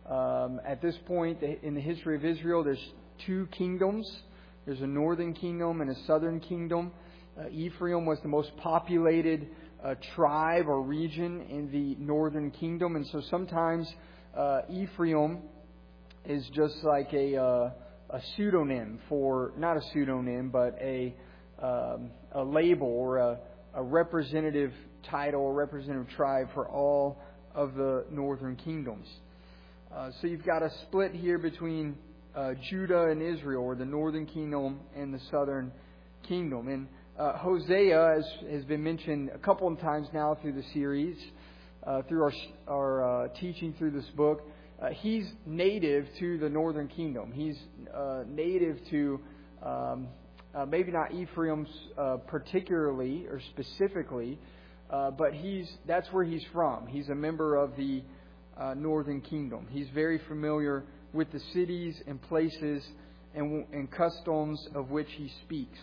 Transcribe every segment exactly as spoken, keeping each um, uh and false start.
Um, at this point in the history of Israel, there's two kingdoms. There's a northern kingdom and a southern kingdom. Uh, Ephraim was the most populated uh, tribe or region in the northern kingdom. And so sometimes uh, Ephraim is just like a, uh, a pseudonym for, not a pseudonym, but a, um, a label or a, a representative title or representative tribe for all of the northern kingdoms. Uh, so you've got a split here between uh, Judah and Israel, or the northern kingdom and the southern kingdom. And uh, Hosea, as has been mentioned a couple of times now through the series, uh, through our, our uh, teaching through this book, uh, he's native to the northern kingdom. He's uh, native to um, uh, maybe not Ephraim's uh, particularly or specifically, uh, but he's that's where he's from. He's a member of the Uh, northern kingdom. He's very familiar with the cities and places and, and customs of which he speaks.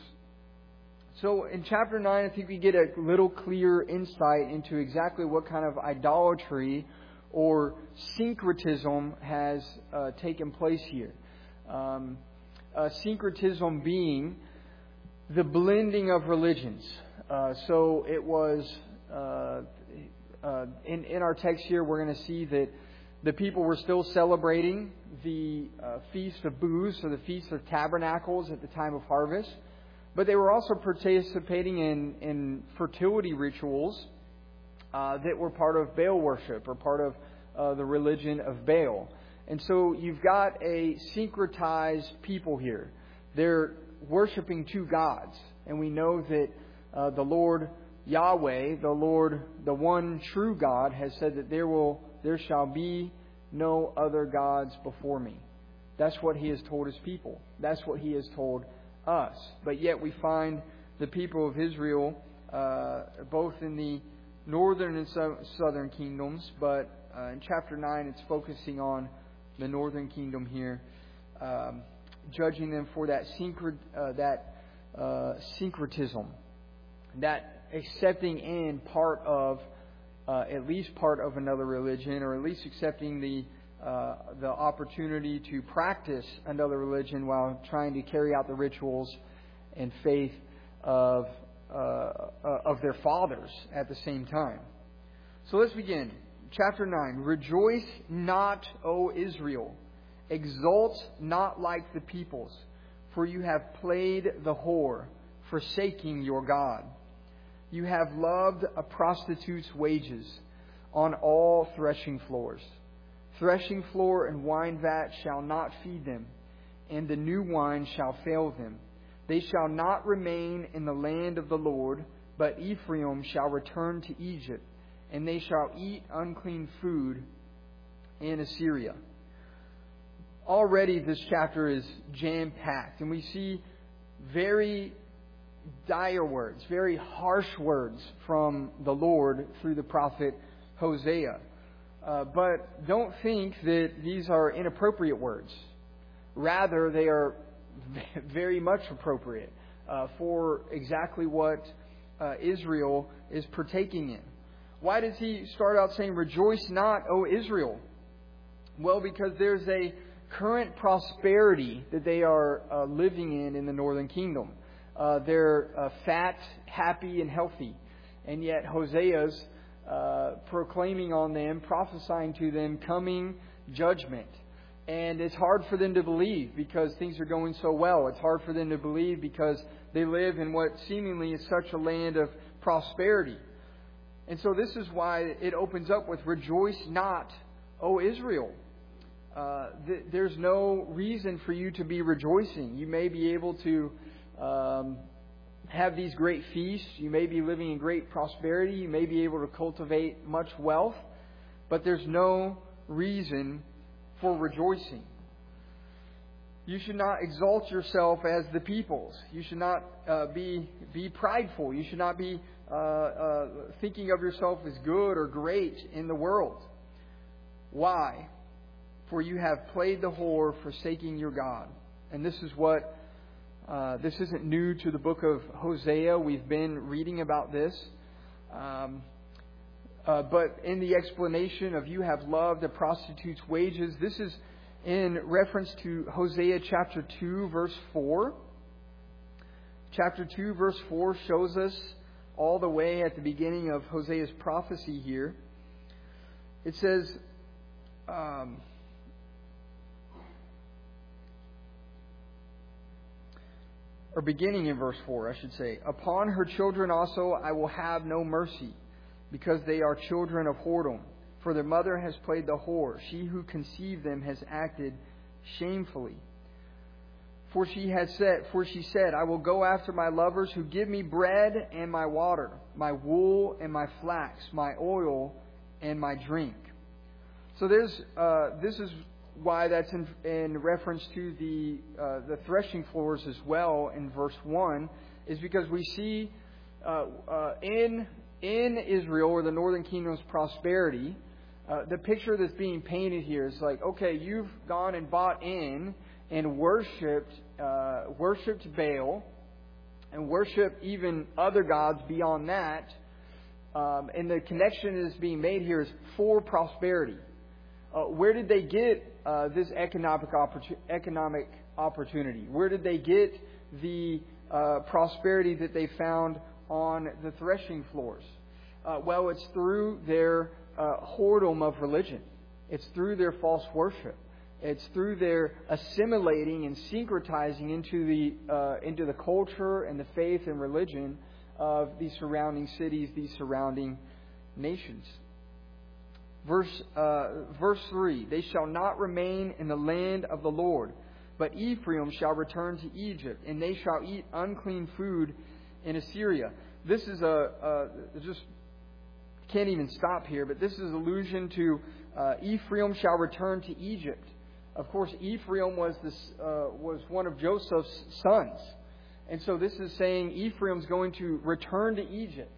So in chapter nine, I think we get a little clear insight into exactly what kind of idolatry or syncretism has uh, taken place here. Um, uh, syncretism being the blending of religions. Uh, so it was uh, Uh, in, in our text here, we're going to see that the people were still celebrating the uh, Feast of Booths, or the Feast of Tabernacles at the time of harvest. But they were also participating in, in fertility rituals uh, that were part of Baal worship, or part of uh, the religion of Baal. And so you've got a syncretized people here. They're worshiping two gods. And we know that uh, the Lord Yahweh, the Lord, the one true God, has said that there will, there shall be no other gods before me. That's what He has told His people. That's what He has told us. But yet we find the people of Israel, uh, both in the northern and so, southern kingdoms, but uh, in chapter nine it's focusing on the northern kingdom here, um, judging them for that syncret, uh, that uh, syncretism, that accepting in part of, uh, at least part of another religion, or at least accepting the uh, the opportunity to practice another religion while trying to carry out the rituals and faith of uh, of their fathers at the same time. So let's begin. Chapter nine. Rejoice not, O Israel. Exult not like the peoples, for you have played the whore, forsaking your God. You have loved a prostitute's wages on all threshing floors. Threshing floor and wine vat shall not feed them, and the new wine shall fail them. They shall not remain in the land of the Lord, but Ephraim shall return to Egypt, and they shall eat unclean food in Assyria. Already this chapter is jam-packed, and we see very dire words, very harsh words from the Lord through the prophet Hosea. Uh, but don't think that these are inappropriate words. Rather, they are very much appropriate uh, for exactly what uh, Israel is partaking in. Why does he start out saying, "Rejoice not, O Israel"? Well, because there's a current prosperity that they are uh, living in in the northern kingdom. Uh, they're uh, fat, happy, and healthy. And yet Hosea's uh, proclaiming on them, prophesying to them, coming judgment. And it's hard for them to believe because things are going so well. It's hard for them to believe because they live in what seemingly is such a land of prosperity. And so this is why it opens up with, "Rejoice not, O Israel." Uh, th- there's no reason for you to be rejoicing. You may be able to Um, have these great feasts. You may be living in great prosperity. You may be able to cultivate much wealth. But there's no reason for rejoicing. You should not exalt yourself as the peoples. You should not uh, be be prideful. You should not be uh, uh, thinking of yourself as good or great in the world. Why? For you have played the whore, forsaking your God. And this is what Uh, this isn't new to the book of Hosea. We've been reading about this. Um, Uh, but in the explanation of you have loved a prostitute's wages, this is in reference to Hosea chapter two, verse four. Chapter two, verse four shows us all the way at the beginning of Hosea's prophecy here. It says, um, or beginning in verse four, I should say, upon her children also I will have no mercy, because they are children of whoredom. For their mother has played the whore. She who conceived them has acted shamefully. For she has said, for she said, I will go after my lovers who give me bread and my water, my wool and my flax, my oil and my drink. So there's uh, this is why that's in, in reference to the uh, the threshing floors as well in verse one, is because we see uh, uh, in in Israel, or the northern kingdom's prosperity, uh, the picture that's being painted here is like, okay, you've gone and bought in and worshipped uh, worshipped Baal and worshipped even other gods beyond that. Um, and the connection that is being made here is for prosperity. Uh, where did they get uh, this economic opportu- economic opportunity? Where did they get the uh, prosperity that they found on the threshing floors? Uh, well, it's through their uh, whoredom of religion. It's through their false worship. It's through their assimilating and syncretizing into the uh, into the culture and the faith and religion of these surrounding cities, these surrounding nations. Verse uh, verse three, they shall not remain in the land of the Lord, but Ephraim shall return to Egypt, and they shall eat unclean food in Assyria. This is a, a just can't even stop here, but this is allusion to uh, Ephraim shall return to Egypt. Of course, Ephraim was this uh, was one of Joseph's sons, and so this is saying Ephraim's going to return to Egypt.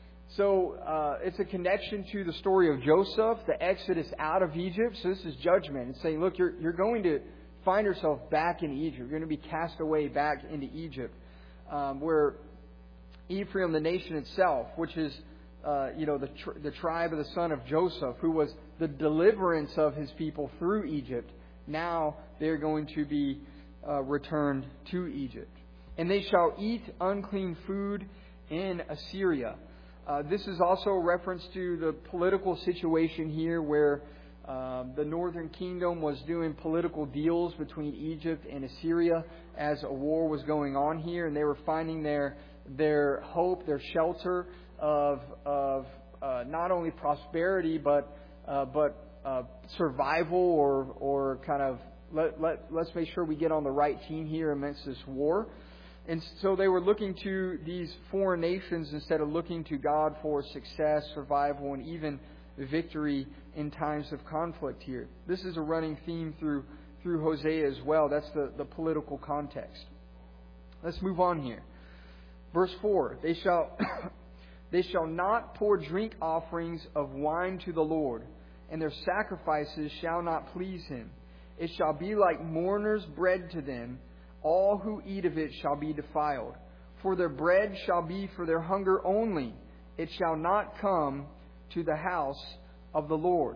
So uh, it's a connection to the story of Joseph, the exodus out of Egypt. So this is judgment. It's saying, look, you're you're going to find yourself back in Egypt. You're going to be cast away back into Egypt, um, where Ephraim, the nation itself, which is uh, you know the tr- the tribe of the son of Joseph, who was the deliverance of his people through Egypt. Now they're going to be uh, returned to Egypt, and they shall eat unclean food in Assyria. Uh, this is also a reference to the political situation here where uh, the northern kingdom was doing political deals between Egypt and Assyria as a war was going on here, and they were finding their their hope, their shelter of of uh, not only prosperity but uh, but uh, survival or or kind of let let let's make sure we get on the right team here amidst this war. And so they were looking to these foreign nations instead of looking to God for success, survival, and even victory in times of conflict here. This is a running theme through through Hosea as well. That's the, the political context. Let's move on here. Verse four, they shall they shall not pour drink offerings of wine to the Lord, and their sacrifices shall not please him. It shall be like mourners' bread to them. All who eat of it shall be defiled. For their bread shall be for their hunger only. It shall not come to the house of the Lord.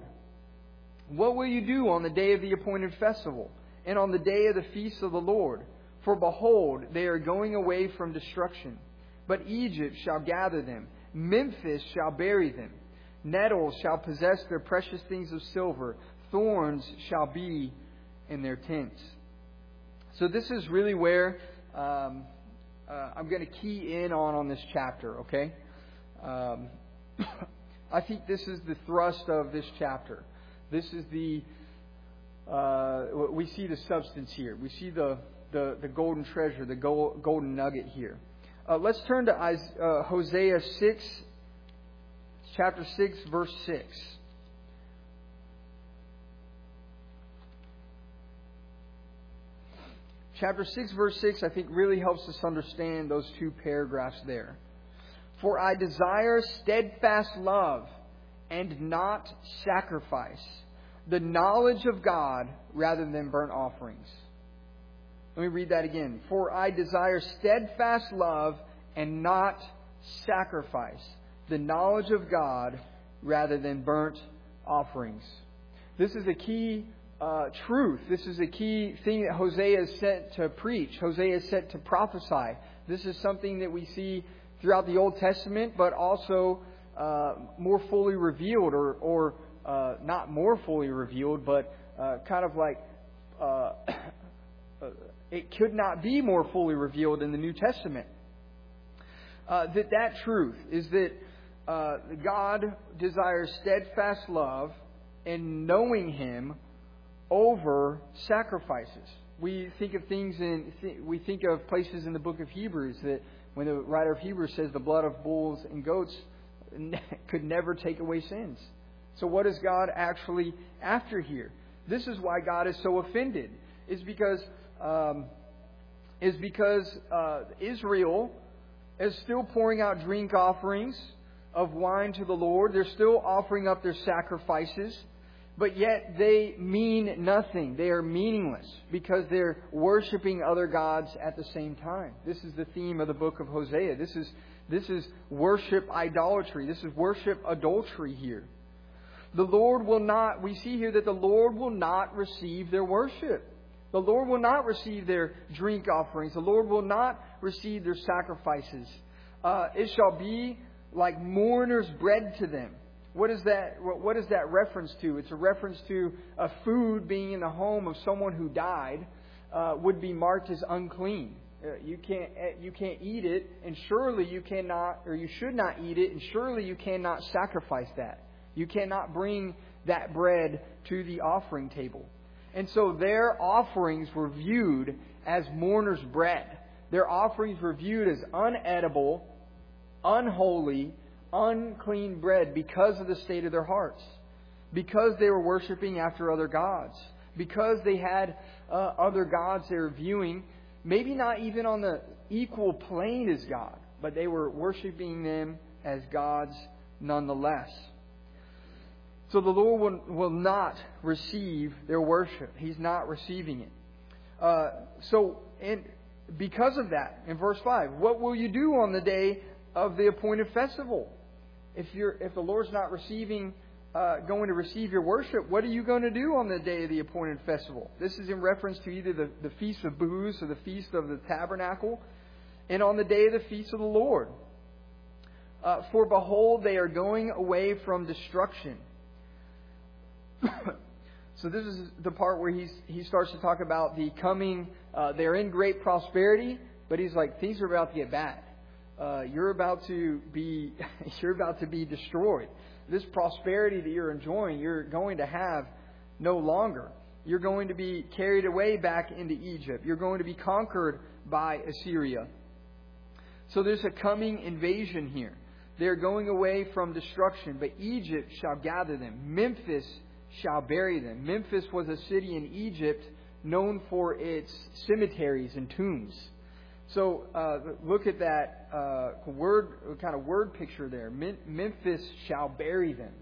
What will you do on the day of the appointed festival, and on the day of the feast of the Lord? For behold, they are going away from destruction. But Egypt shall gather them. Memphis shall bury them. Nettles shall possess their precious things of silver. Thorns shall be in their tents. So this is really where um, uh, I'm going to key in on on this chapter, okay? Um, I think this is the thrust of this chapter. This is the, uh, we see the substance here. We see the, the, the golden treasure, the gold, golden nugget here. Uh, let's turn to uh, Hosea six, chapter six, verse six. Chapter six, verse six, I think really helps us understand those two paragraphs there. For I desire steadfast love and not sacrifice, the knowledge of God rather than burnt offerings. Let me read that again. For I desire steadfast love and not sacrifice, the knowledge of God rather than burnt offerings. This is a key uh, truth. This is a key thing that Hosea is sent to preach. Hosea is sent to prophesy. This is something that we see throughout the Old Testament, but also uh, more fully revealed, or, or uh, not more fully revealed, but uh, kind of like uh, it could not be more fully revealed in the New Testament. Uh, that that truth is that uh, God desires steadfast love and knowing Him over sacrifices. We think of things in we think of places in the book of Hebrews that when the writer of Hebrews says the blood of bulls and goats could never take away sins. So what is God actually after here? This is why God is so offended. Is because um, is because uh, Israel is still pouring out drink offerings of wine to the Lord. They're still offering up their sacrifices, but yet they mean nothing. They are meaningless because they're worshiping other gods at the same time. This is the theme of the book of Hosea. This is this is worship idolatry. This is worship adultery here. The Lord will not, we see here that the Lord will not receive their worship. The Lord will not receive their drink offerings. The Lord will not receive their sacrifices. Uh, it shall be like mourner's bread to them. What is that? What is that reference to? It's a reference to a food being in the home of someone who died uh, would be marked as unclean. Uh, you can't you can't eat it, and surely you cannot, or you should not eat it, and surely you cannot sacrifice that. You cannot bring that bread to the offering table. And so their offerings were viewed as mourner's bread. Their offerings were viewed as unedible, unholy, unclean bread because of the state of their hearts. Because they were worshiping after other gods. Because they had uh, other gods they were viewing, maybe not even on the equal plane as God, but they were worshiping them as gods nonetheless. So the Lord will, will not receive their worship. He's not receiving it. Uh, so, and because of that, in verse five, what will you do on the day of the appointed festival? If you're, if the Lord's not receiving, uh, going to receive your worship, what are you going to do on the day of the appointed festival? This is in reference to either the, the Feast of Booths or the Feast of the Tabernacle, and on the day of the Feast of the Lord. Uh, For behold, they are going away from destruction. So this is the part where he's, he starts to talk about the coming, uh, they're in great prosperity, but he's like, things are about to get bad. Uh, you're about to be, you're about to be destroyed. This prosperity that you're enjoying, you're going to have no longer. You're going to be carried away back into Egypt. You're going to be conquered by Assyria. So there's a coming invasion here. They're going away from destruction, but Egypt shall gather them. Memphis shall bury them. Memphis was a city in Egypt known for its cemeteries and tombs. So uh, look at that uh, word, kind of word picture there. Memphis shall bury them.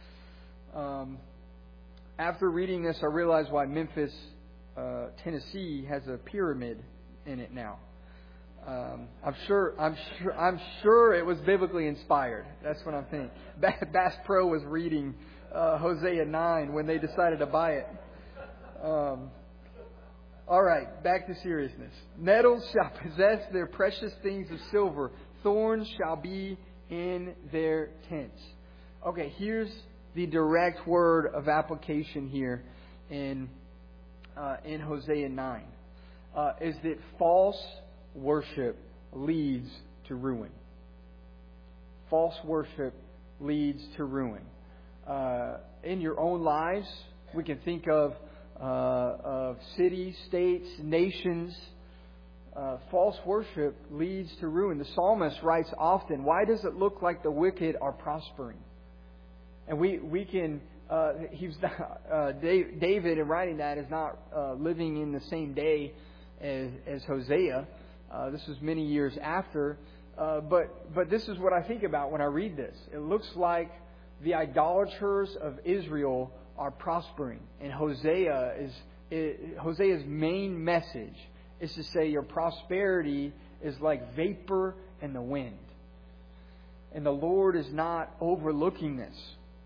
Um, after reading this, I realized why Memphis, uh, Tennessee, has a pyramid in it now. Um, I'm sure. I'm sure. I'm sure it was biblically inspired. That's what I'm thinking. Bass Pro was reading uh, Hosea nine when they decided to buy it. Um, all right, back to seriousness. Nettles shall possess their precious things of silver. Thorns shall be in their tents. Okay, here's the direct word of application here in uh, in Hosea nine. Uh, is that false worship leads to ruin. False worship leads to ruin. Uh, in your own lives, we can think of uh, of cities, states, nations. Uh, false worship leads to ruin. The psalmist writes often, "Why does it look like the wicked are prospering?" And we we can. Uh, he's uh, David in writing that is not uh, living in the same day as, as Hosea. Uh, this was many years after, uh, but but this is what I think about when I read this. It looks like the idolaters of Israel are prospering, and Hosea is it, Hosea's main message is to say your prosperity is like vapor in the wind, and the Lord is not overlooking this.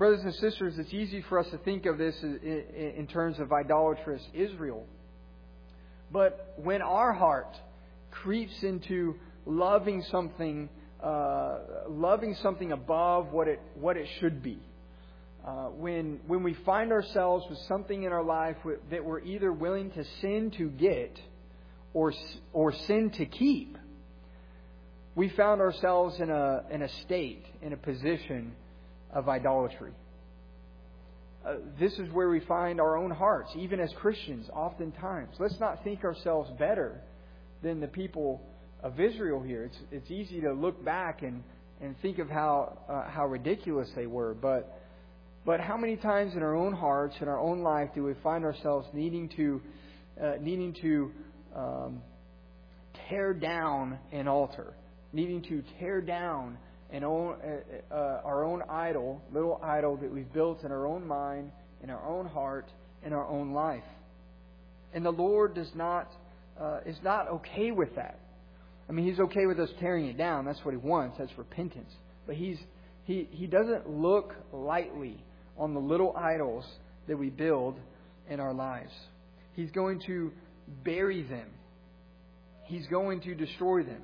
Brothers and sisters, it's easy for us to think of this in terms of idolatrous Israel. But when our heart creeps into loving something, uh, loving something above what it what it should be, uh, when when we find ourselves with something in our life that we're either willing to sin to get or or sin to keep, we found ourselves in a in a state, in a position of idolatry. Uh, this is where we find our own hearts, even as Christians, oftentimes. Let's not think ourselves better than the people of Israel here. It's it's easy to look back and, and think of how uh, how ridiculous they were, but but how many times in our own hearts, in our own life, do we find ourselves needing to uh, needing to um, tear down an altar, needing to tear down an own uh, uh, our own idol, little idol that we've built in our own mind, in our own heart, in our own life, and the Lord does not uh, is not okay with that. I mean, He's okay with us tearing it down. That's what He wants. That's repentance. But He's He He doesn't look lightly on the little idols that we build in our lives. He's going to bury them. He's going to destroy them.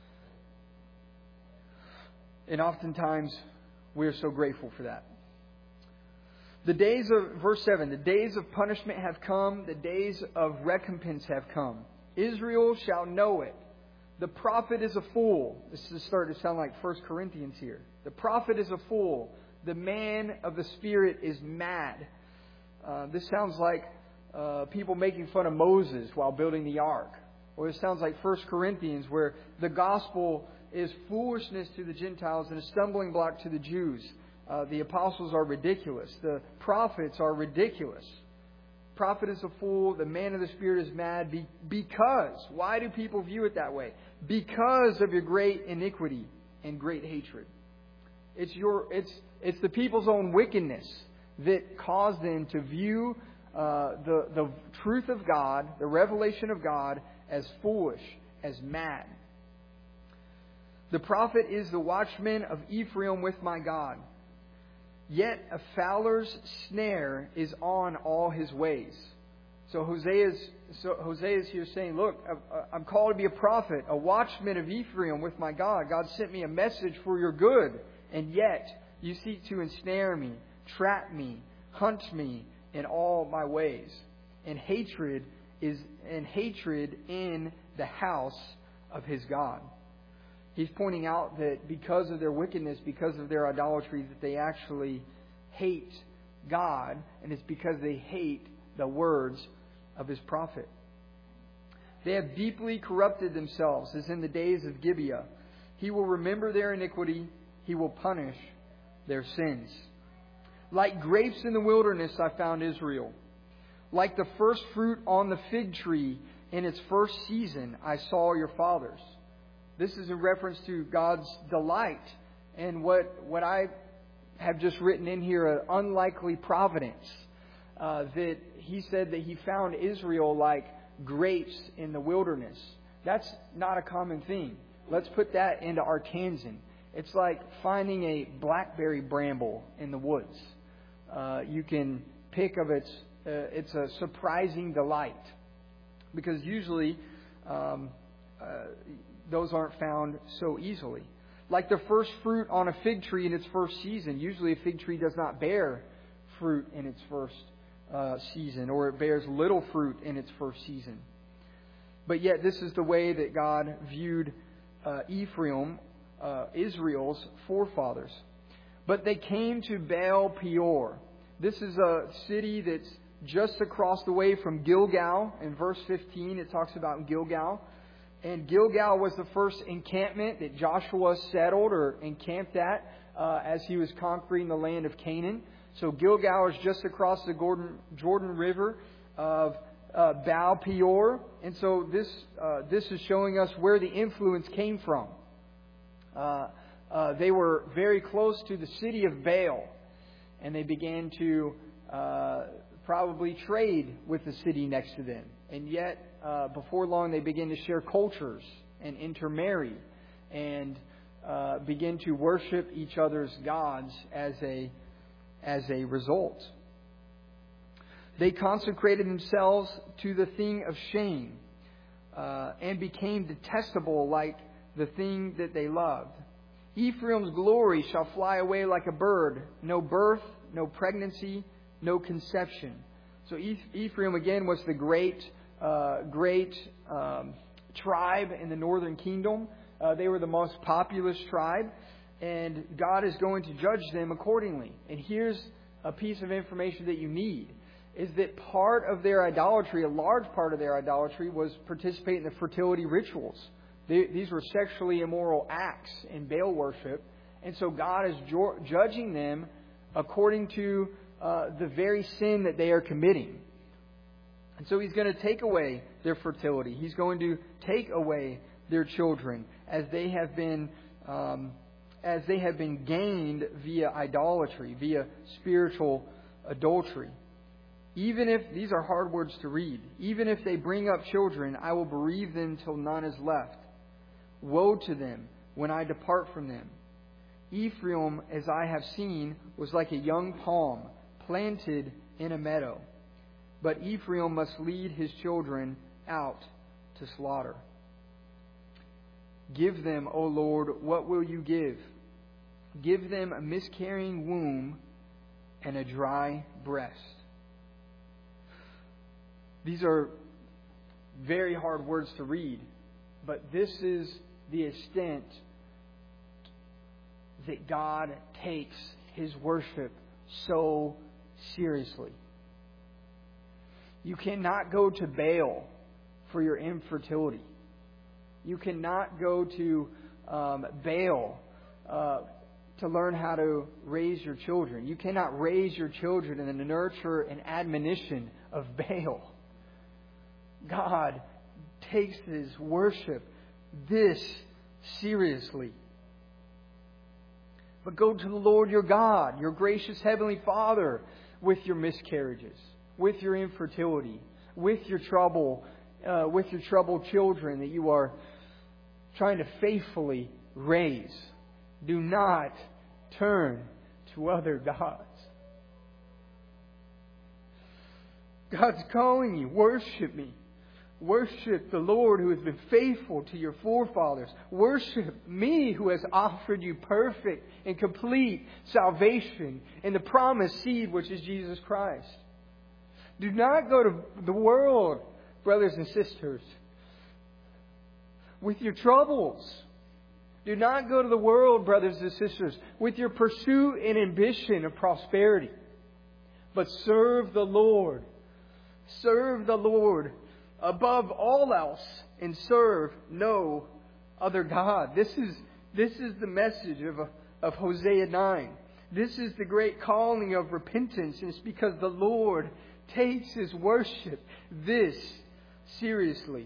And oftentimes, we're so grateful for that. The days of, verse seven, the days of punishment have come, the days of recompense have come. Israel shall know it. The prophet is a fool. This is starting to sound like First Corinthians here. The prophet is a fool. The man of the Spirit is mad. Uh, this sounds like uh, people making fun of Moses while building the ark. Or it sounds like First Corinthians, where the gospel is foolishness to the Gentiles and a stumbling block to the Jews. Uh, the apostles are ridiculous. The prophets are ridiculous. Prophet is a fool. The man of the Spirit is mad. Be- because. Why do people view it that way? Because of your great iniquity and great hatred. It's your. It's it's the people's own wickedness that caused them to view uh, the the truth of God, the revelation of God, as foolish, as mad. The prophet is the watchman of Ephraim with my God. Yet a fowler's snare is on all his ways. So Hosea is, so Hosea is here saying, look, I'm called to be a prophet, a watchman of Ephraim with my God. God sent me a message for your good. And yet you seek to ensnare me, trap me, hunt me in all my ways. And hatred is and hatred in the house of his God. He's pointing out that because of their wickedness, because of their idolatry, that they actually hate God, and it's because they hate the words of His prophet. They have deeply corrupted themselves, as in the days of Gibeah. He will remember their iniquity. He will punish their sins. Like grapes in the wilderness, I found Israel. Like the first fruit on the fig tree in its first season, I saw your fathers. This is in reference to God's delight and what what I have just written in here, an unlikely providence. Uh, that He said that He found Israel like grapes in the wilderness. That's not a common thing. Let's put that into Arkansan. It's like finding a blackberry bramble in the woods. Uh, you can pick of its. Uh, it's a surprising delight, because usually. Um, uh, Those aren't found so easily. Like the first fruit on a fig tree in its first season. Usually a fig tree does not bear fruit in its first uh, season, or it bears little fruit in its first season. But yet this is the way that God viewed uh, Ephraim, uh, Israel's forefathers. But they came to Baal Peor. This is a city that's just across the way from Gilgal. In verse fifteen it talks about Gilgal. And Gilgal was the first encampment that Joshua settled or encamped at uh, as he was conquering the land of Canaan. So Gilgal is just across the Jordan, Jordan River of uh, Baal Peor. And so this uh, this is showing us where the influence came from. Uh, uh, they were very close to the city of Baal. And they began to uh, probably trade with the city next to them. And yet, uh, before long, they begin to share cultures and intermarry and uh, begin to worship each other's gods as a as a result. They consecrated themselves to the thing of shame uh, and became detestable like the thing that they loved. Ephraim's glory shall fly away like a bird. No birth, no pregnancy, no conception. So Ephraim again was the great, uh, great um, tribe in the northern kingdom. Uh, they were the most populous tribe, and God is going to judge them accordingly. And here's a piece of information that you need, is that part of their idolatry, a large part of their idolatry, was participate in the fertility rituals. They, these were sexually immoral acts in Baal worship. And so God is ju- judging them according to uh, the very sin that they are committing. And so He's going to take away their fertility. He's going to take away their children as they have been um, as they have been gained via idolatry, via spiritual adultery. Even if, these are hard words to read, even if they bring up children, I will bereave them till none is left. Woe to them when I depart from them. Ephraim, as I have seen, was like a young palm planted in a meadow. But Ephraim must lead his children out to slaughter. Give them, O Lord, what will you give? Give them a miscarrying womb and a dry breast. These are very hard words to read, but this is the extent that God takes His worship so seriously. You cannot go to Baal for your infertility. You cannot go to um, Baal uh, to learn how to raise your children. You cannot raise your children in the nurture and admonition of Baal. God takes His worship this seriously. But go to the Lord your God, your gracious Heavenly Father, with your miscarriages, with your infertility, with your trouble, uh, with your troubled children that you are trying to faithfully raise. Do not turn to other gods. God's calling you. Worship me. Worship the Lord who has been faithful to your forefathers. Worship me who has offered you perfect and complete salvation in the promised seed which is Jesus Christ. Do not go to the world, brothers and sisters, with your troubles. Do not go to the world, brothers and sisters, with your pursuit and ambition of prosperity. But serve the Lord. Serve the Lord above all else, and serve no other God. This is this is the message of of Hosea nine. This is the great calling of repentance, and it's because the Lord takes His worship this seriously.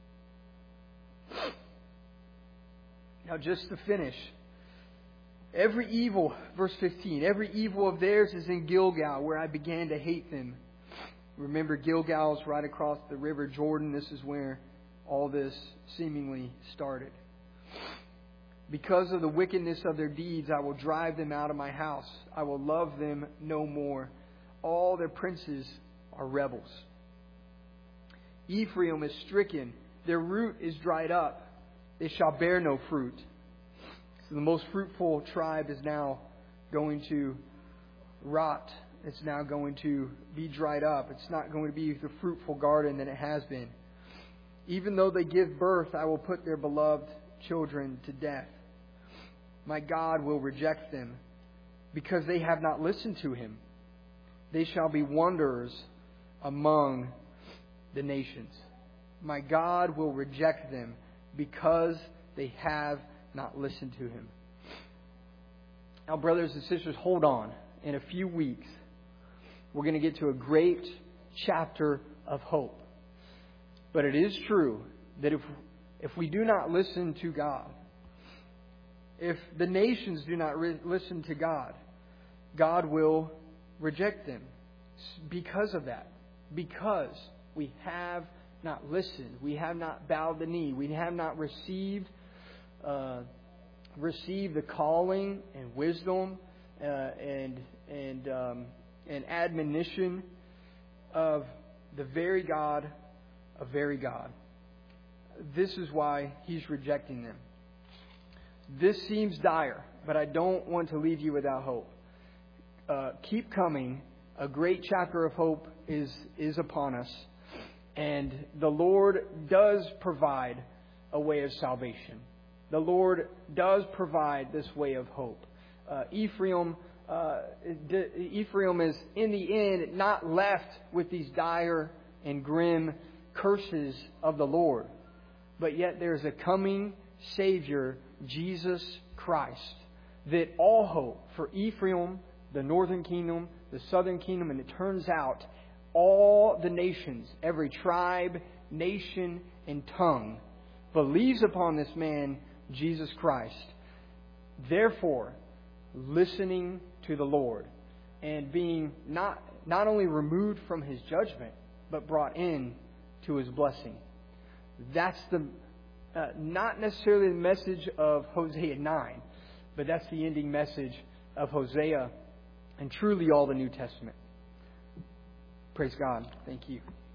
Now, just to finish, every evil, verse fifteen, every evil of theirs is in Gilgal, where I began to hate them. Remember, Gilgal is right across the river Jordan. This is where all this seemingly started. Because of the wickedness of their deeds, I will drive them out of my house. I will love them no more. All their princes are rebels. Ephraim is stricken. Their root is dried up. They shall bear no fruit. So the most fruitful tribe is now going to rot. It's now going to be dried up. It's not going to be the fruitful garden that it has been. Even though they give birth, I will put their beloved children to death. My God will reject them because they have not listened to Him. They shall be wanderers among the nations. My God will reject them because they have not listened to Him. Now, brothers and sisters, hold on. In a few weeks, we're going to get to a great chapter of hope. But it is true that if if we do not listen to God, if the nations do not re- listen to God, God will reject them because of that. Because we have not listened. We have not bowed the knee. We have not received, uh, received the calling and wisdom uh, and and um, an admonition of the very God, a very God. This is why He's rejecting them. This seems dire, but I don't want to leave you without hope. Uh, keep coming. A great chapter of hope is is upon us. And the Lord does provide a way of salvation. The Lord does provide this way of hope. Uh, Ephraim, uh, Ephraim is in the end not left with these dire and grim curses of the Lord. But yet there's a coming Savior, Jesus Christ, that all hope for Ephraim, the northern kingdom, the southern kingdom, and it turns out all the nations, every tribe, nation, and tongue believes upon this man, Jesus Christ. Therefore, listening to the Lord and being not, not only removed from His judgment, but brought in to His blessing. That's the uh, not necessarily the message of Hosea nine, but that's the ending message of Hosea and truly all the New Testament. Praise God. Thank you.